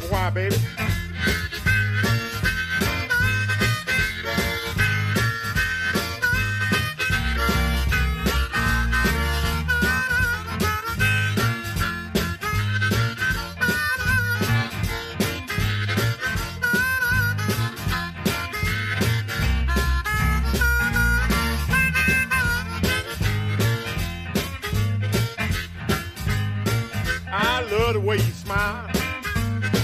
for a while, baby. I love the way you smile.